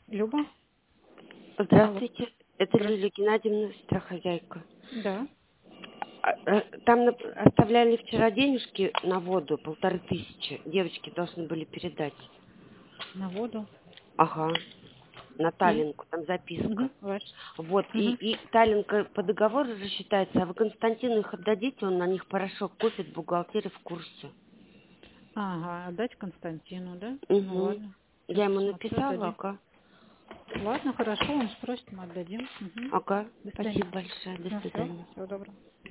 Люба? Алло. Здравствуйте, это Здравствуйте. Лилия Геннадьевна, страхозяйка. Да. Там оставляли вчера денежки на воду, 1500. Девочки должны были передать. На воду. Ага, на И? Таллинку, там записка. Ваш. Вот, Угу. и Таллинка по договору рассчитается, а вы Константину их отдадите, он на них порошок купит, бухгалтерия в курсе. Ага, отдать Константину, да? Ну Угу. ладно. Сейчас Я ему посмотрю, написала, отдадим. ага. Ладно, хорошо, он спросит, мы отдадим. Угу. Ага, До свидания. спасибо большое, до Ну все, свидания. всего доброго.